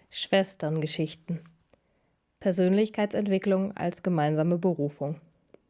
Schwesterngeschichten. Persönlichkeitsentwicklung als gemeinsame Berufung.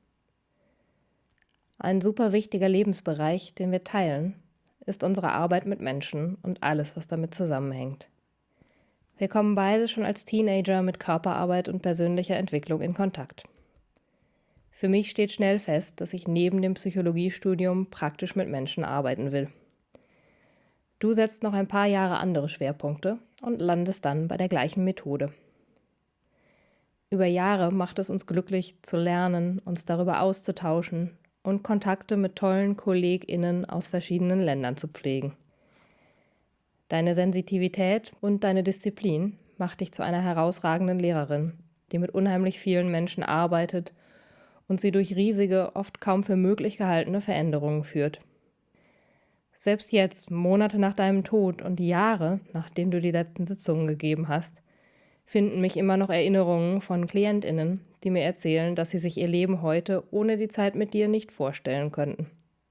Ein super wichtiger Lebensbereich, den wir teilen, ist unsere Arbeit mit Menschen und alles, was damit zusammenhängt. Wir kommen beide schon als Teenager mit Körperarbeit und persönlicher Entwicklung in Kontakt. Für mich steht schnell fest, dass ich neben dem Psychologiestudium praktisch mit Menschen arbeiten will. Du setzt noch ein paar Jahre andere Schwerpunkte und landest dann bei der gleichen Methode. Über Jahre macht es uns glücklich zu lernen, uns darüber auszutauschen und Kontakte mit tollen KollegInnen aus verschiedenen Ländern zu pflegen. Deine Sensitivität und deine Disziplin macht dich zu einer herausragenden Lehrerin, die mit unheimlich vielen Menschen arbeitet und sie durch riesige, oft kaum für möglich gehaltene Veränderungen führt. Selbst jetzt, Monate nach deinem Tod und Jahre, nachdem du die letzten Sitzungen gegeben hast, finden mich immer noch Erinnerungen von KlientInnen, die mir erzählen, dass sie sich ihr Leben heute ohne die Zeit mit dir nicht vorstellen könnten.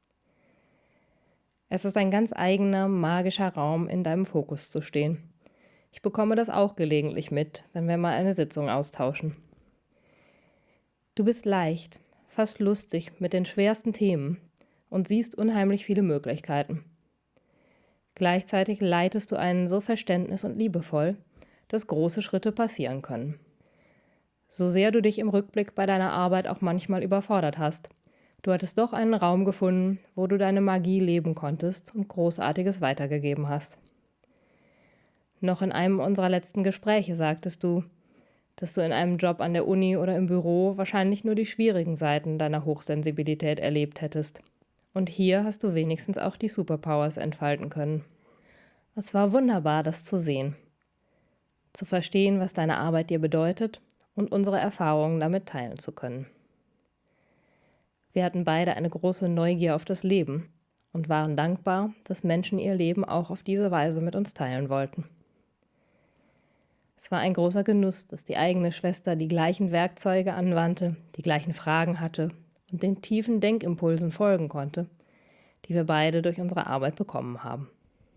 Es ist ein ganz eigener, magischer Raum, in deinem Fokus zu stehen. Ich bekomme das auch gelegentlich mit, wenn wir mal eine Sitzung austauschen. Du bist leicht, fast lustig mit den schwersten Themen und siehst unheimlich viele Möglichkeiten. Gleichzeitig leitest du einen so verständnis- und liebevoll, dass große Schritte passieren können. So sehr du dich im Rückblick bei deiner Arbeit auch manchmal überfordert hast, du hattest doch einen Raum gefunden, wo du deine Magie leben konntest und Großartiges weitergegeben hast. Noch in einem unserer letzten Gespräche sagtest du, dass du in einem Job an der Uni oder im Büro wahrscheinlich nur die schwierigen Seiten deiner Hochsensibilität erlebt hättest. Und hier hast du wenigstens auch die Superpowers entfalten können. Es war wunderbar, das zu sehen. Zu verstehen, was deine Arbeit dir bedeutet und unsere Erfahrungen damit teilen zu können. Wir hatten beide eine große Neugier auf das Leben und waren dankbar, dass Menschen ihr Leben auch auf diese Weise mit uns teilen wollten. Es war ein großer Genuss, dass die eigene Schwester die gleichen Werkzeuge anwandte, die gleichen Fragen hatte und den tiefen Denkimpulsen folgen konnte, die wir beide durch unsere Arbeit bekommen haben.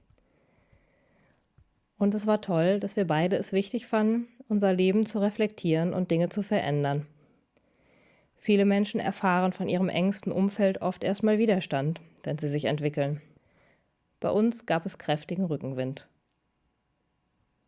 Und es war toll, dass wir beide es wichtig fanden, unser Leben zu reflektieren und Dinge zu verändern. Viele Menschen erfahren von ihrem engsten Umfeld oft erstmal Widerstand, wenn sie sich entwickeln. Bei uns gab es kräftigen Rückenwind.